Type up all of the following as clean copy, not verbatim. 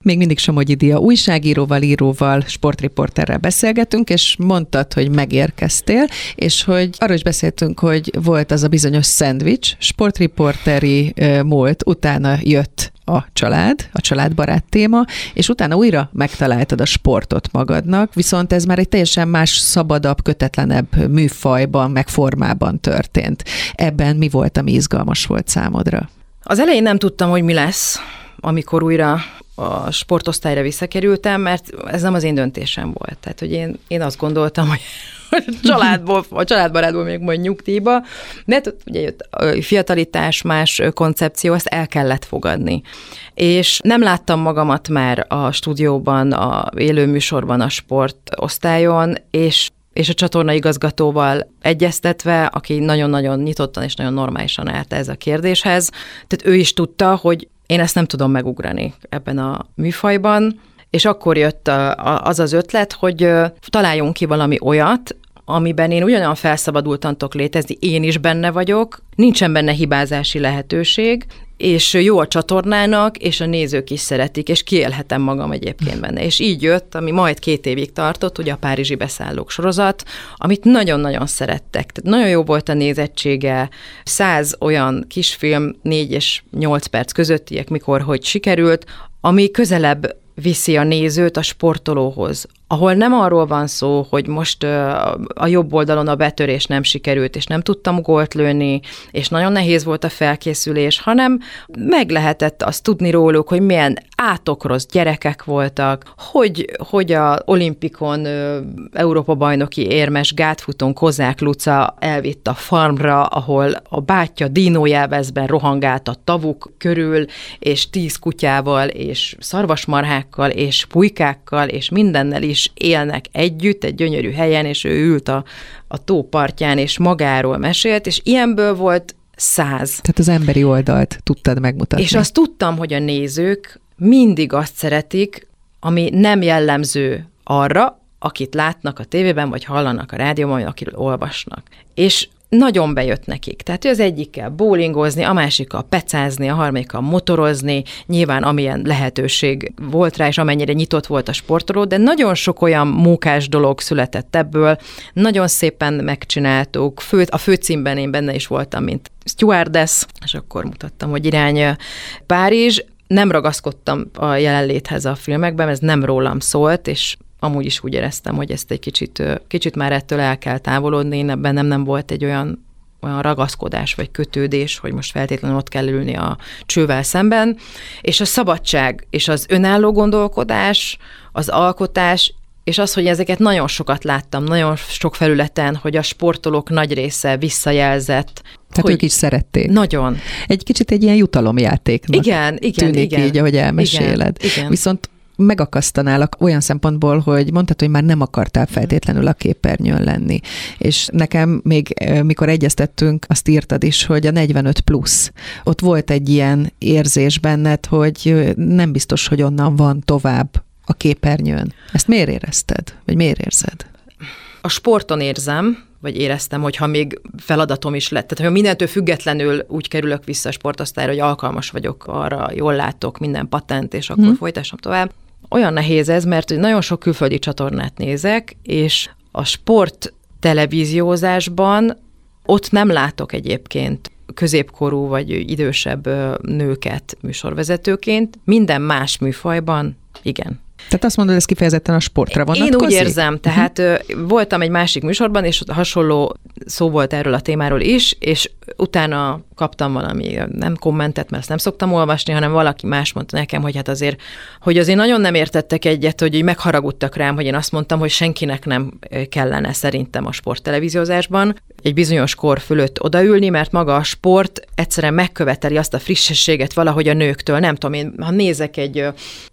Még mindig Somogyi Dia újságíróval, íróval, sportriporterrel beszélgetünk, és mondtad, hogy megérkeztél, és hogy arról is beszéltünk, hogy volt az a bizonyos szendvics, sportriporteri múlt, utána jött a családbarát téma, és utána újra megtaláltad a sportot magadnak, viszont ez már egy teljesen más, szabadabb, kötetlenebb műfajban, meg formában történt. Ebben mi volt, ami izgalmas volt számodra? Az elején nem tudtam, hogy mi lesz, amikor újra a sportosztályra visszakerültem, mert ez nem az én döntésem volt. Tehát, hogy én azt gondoltam, hogy a családbarátból még majd nyugdíjba, de ugye jött a fiatalitás, más koncepció, ezt el kellett fogadni. És nem láttam magamat már a stúdióban, a élőműsorban, a sportosztályon, és a csatorna igazgatóval egyeztetve, aki nagyon-nagyon nyitottan és nagyon normálisan állt ez a kérdéshez. Tehát ő is tudta, hogy én ezt nem tudom megugrani ebben a műfajban, és akkor jött az az ötlet, hogy találjunk ki valami olyat, amiben én ugyanolyan felszabadultan tudok létezni, én is benne vagyok, nincsen benne hibázási lehetőség, és jó a csatornának, és a nézők is szeretik, és kiélhetem magam egyébként benne. És így jött, ami majd 2 évig tartott, ugye a Párizsi beszállók sorozat, amit nagyon-nagyon szerettek. Tehát nagyon jó volt a nézettsége, 100 olyan kisfilm, 4 és 8 perc közöttiek, mikor hogy sikerült, ami közelebb viszi a nézőt a sportolóhoz, ahol nem arról van szó, hogy most a jobb oldalon a betörés nem sikerült, és nem tudtam gólt lőni, és nagyon nehéz volt a felkészülés, hanem meg lehetett azt tudni róluk, hogy milyen átokrosz gyerekek voltak, hogy a olimpikon Európa-bajnoki érmes gátfutón Kozák Luca elvitt a farmra, ahol a bátyja dinójelvezben rohangált a tavuk körül, és 10 kutyával, és szarvasmarhákkal, és pulykákkal, és mindennel is élnek együtt egy gyönyörű helyen, és ő ült a tó partján, és magáról mesélt, és ilyenből volt 100. Tehát az emberi oldalt tudtad megmutatni. És azt tudtam, hogy a nézők mindig azt szeretik, ami nem jellemző arra, akit látnak a tévében, vagy hallanak a rádióban, vagy akiről olvasnak. És nagyon bejött nekik. Tehát az egyikkel bowlingozni, a másikkal pecázni, a harmadikkal motorozni, nyilván amilyen lehetőség volt rá, és amennyire nyitott volt a sportoló, de nagyon sok olyan mókás dolog született ebből, nagyon szépen megcsináltuk. A főcímben én benne is voltam, mint stewardess, és akkor mutattam, hogy irány Párizs. Nem ragaszkodtam a jelenléthez a filmekben, ez nem rólam szólt, és amúgy is úgy éreztem, hogy ezt egy kicsit már ettől el kell távolodni, bennem nem volt egy olyan ragaszkodás vagy kötődés, hogy most feltétlenül ott kell ülni a csővel szemben, és a szabadság, és az önálló gondolkodás, az alkotás, és az, hogy ezeket nagyon sokat láttam, nagyon sok felületen, hogy a sportolók nagy része visszajelzett. Tehát ők is szerették. Nagyon. Egy kicsit egy ilyen jutalomjátéknak tűnik így, ahogy elmeséled. Igen. Viszont megakasztanálak olyan szempontból, hogy mondtad, hogy már nem akartál feltétlenül a képernyőn lenni. És nekem még, mikor egyeztettünk, azt írtad is, hogy a 45 plusz. Ott volt egy ilyen érzés benned, hogy nem biztos, hogy onnan van tovább a képernyőn. Ezt miért érezted? Vagy miért érzed? A sporton érzem, vagy éreztem, hogy ha még feladatom is lett. Tehát, ha mindentől függetlenül úgy kerülök vissza a sportosztályra, hogy alkalmas vagyok arra, jól látok minden patent, és akkor folytassam tovább. Olyan nehéz ez, mert nagyon sok külföldi csatornát nézek, és a sport televíziózásban ott nem látok egyébként középkorú vagy idősebb nőket műsorvezetőként. Minden más műfajban igen. Tehát azt mondod, ez kifejezetten a sportra vonatkozik? Én úgy érzem, tehát voltam egy másik műsorban, és hasonló szó volt erről a témáról is, és utána kaptam valami, nem kommentet, mert ezt nem szoktam olvasni, hanem valaki más mondta nekem, hogy hát azért, hogy azért nagyon nem értettek egyet, hogy így megharagudtak rám, hogy én azt mondtam, hogy senkinek nem kellene szerintem a sporttelevíziózásban egy bizonyos kor fölött odaülni, mert maga a sport egyszerűen megköveteli azt a frissességet valahogy a nőktől. Nem tudom, én ha nézek egy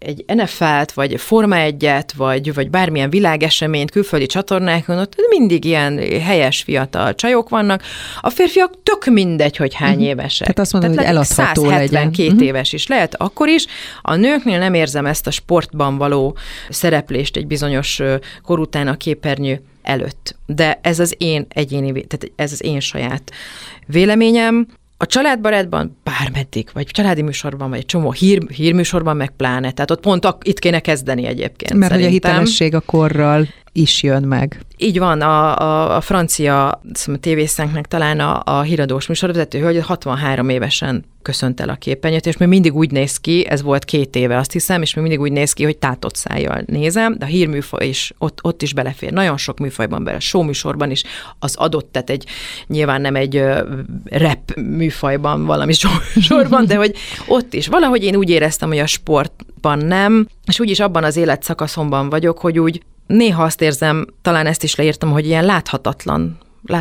NFL-t, vagy Forma 1-et, vagy bármilyen világeseményt külföldi csatornákon, ott mindig ilyen helyes fiatal csajok vannak. A férfiak tök mindegy, hogy hány évesek. Tehát azt mondod, hogy eladható 172 éves is lehet, akkor is. A nőknél nem érzem ezt a sportban való szereplést egy bizonyos kor után a képernyő előtt. De ez az én egyéni, tehát ez az én saját véleményem. A családbarátban bármeddig, vagy családi műsorban, vagy egy csomó hírműsorban meg pláne. Tehát ott pont itt kéne kezdeni egyébként. Mert szerintem. hogy a hitelesség a korral is jön meg. Így van, a francia tévészeknek talán a híradós műsorvezető hölgy 63 évesen köszönt el a képernyőt, és még mindig úgy néz ki, ez volt 2 éve azt hiszem, és még mindig úgy néz ki, hogy tátott szájjal nézem, de a hírműfaj is ott is belefér. Nagyon sok műfajban bele, show műsorban is az adott, tehát nyilván nem egy rap műfajban valami sorban, de hogy ott is. Valahogy én úgy éreztem, hogy a sportban nem, és úgyis abban az életszakaszomban vagyok, hogy úgy néha azt érzem, talán ezt is leírtam, hogy ilyen láthatatlan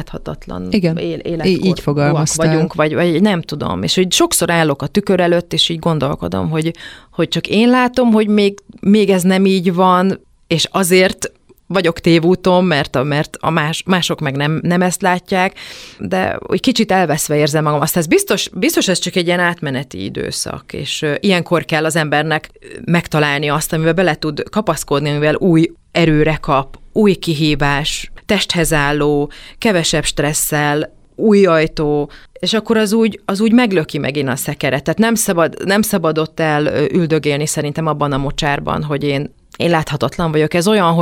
igen, így fogalmaztál. Vagyunk, vagy nem tudom. És hogy sokszor állok a tükör előtt, és így gondolkodom, hogy csak én látom, hogy még ez nem így van, és azért vagyok tévúton, mert mások meg nem ezt látják, de úgy kicsit elveszve érzem magam. Aztán ez biztos ez csak egy ilyen átmeneti időszak, és ilyenkor kell az embernek megtalálni azt, amivel bele tud kapaszkodni, amivel új erőre kap, új kihívás, testhez álló, kevesebb stresszel, új ajtó, és akkor az úgy meglöki megint a szekeret. Tehát nem szabad ott üldögélni szerintem abban a mocsárban, hogy én láthatatlan vagyok. Ez olyan,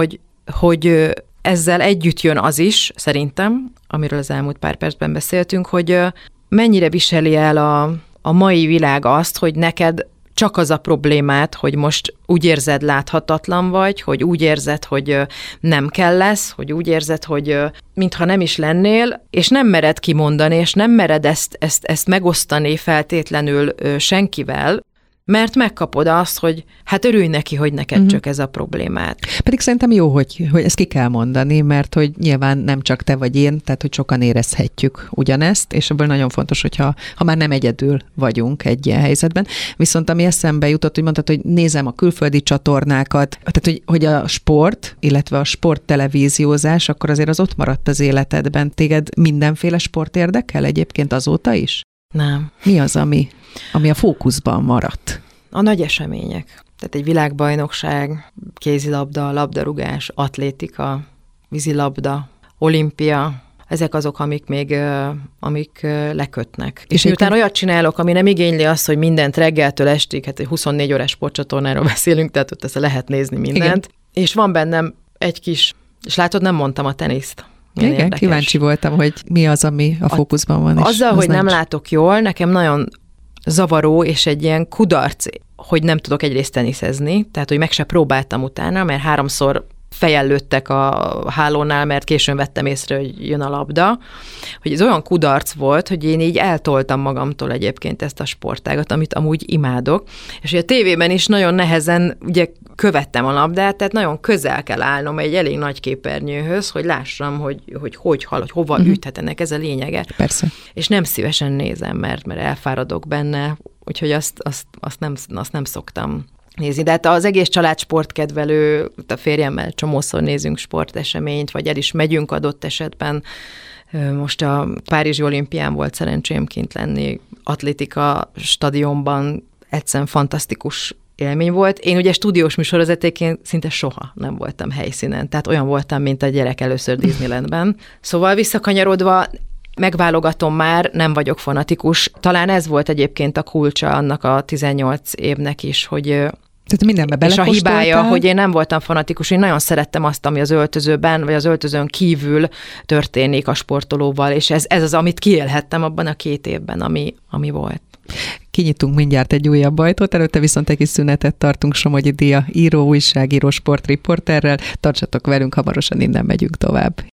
hogy ezzel együtt jön az is, szerintem, amiről az elmúlt pár percben beszéltünk, hogy mennyire viseli el a mai világ azt, hogy neked csak az a problémát, hogy most úgy érzed láthatatlan vagy, hogy úgy érzed, hogy nem kell lesz, hogy úgy érzed, hogy mintha nem is lennél, és nem mered kimondani, és nem mered ezt megosztani feltétlenül senkivel, mert megkapod azt, hogy hát örülj neki, hogy neked csak ez a problémát. Pedig szerintem jó, hogy ezt ki kell mondani, mert hogy nyilván nem csak te vagy én, tehát hogy sokan érezhetjük ugyanezt, és ebből nagyon fontos, hogyha már nem egyedül vagyunk egy ilyen helyzetben. Viszont ami eszembe jutott, hogy mondtad, hogy nézem a külföldi csatornákat, tehát hogy a sport, illetve a sporttelevíziózás, akkor azért az ott maradt az életedben. Téged mindenféle sport érdekel egyébként azóta is? Nem. Mi az, ami a fókuszban maradt? A nagy események. Tehát egy világbajnokság, kézilabda, labdarúgás, atlétika, vízilabda, olimpia, ezek azok, amik lekötnek. És miután olyat csinálok, ami nem igényli azt, hogy mindent reggeltől estig, hát egy 24 órás sportcsatornáról beszélünk, tehát ott ezt lehet nézni mindent. Igen. És van bennem egy kis, és látod, nem mondtam a teniszt. Igen, érdekes. Kíváncsi voltam, hogy mi az, ami a fókuszban van. Azzal, hogy nem látok jól, nekem nagyon zavaró, és egy ilyen kudarc, hogy nem tudok egyrészt teniszezni, tehát, hogy meg se próbáltam utána, mert 3-szor fejjel lőttek a hálónál, mert későn vettem észre, hogy jön a labda, hogy ez olyan kudarc volt, hogy én így eltoltam magamtól egyébként ezt a sportágat, amit amúgy imádok, és hogy a tévében is nagyon nehezen ugye követtem a labdát, tehát nagyon közel kell állnom egy elég nagy képernyőhöz, hogy lássam, hogy hal, hogy hova üthetenek, ez a lényege. Persze. És nem szívesen nézem, mert elfáradok benne, úgyhogy azt nem szoktam nézni. De hát az egész család sportkedvelő, a férjemmel csomószor nézünk sporteseményt, vagy el is megyünk adott esetben. Most a Párizsi olimpián volt szerencsém kint lenni, atlétika stadionban, egyszerűen fantasztikus élmény volt. Én ugye stúdiós műsorvezetőként szinte soha nem voltam helyszínen, tehát olyan voltam, mint a gyerek először Disneylandben. Szóval visszakanyarodva, megválogatom már, nem vagyok fanatikus. Talán ez volt egyébként a kulcsa annak a 18 évnek is, hogy tehát mindenbe belekóstoltál? És a hibája, hogy én nem voltam fanatikus, én nagyon szerettem azt, ami az öltözőben, vagy az öltözőn kívül történik a sportolóval, és ez az, amit kiélhettem abban a 2 évben, ami volt. Kinyitunk mindjárt egy újabb ajtót, előtte viszont egy kis szünetet tartunk Somogyi Dia író, újságíró, sportriporterrel. Tartsatok velünk, hamarosan innen megyünk tovább.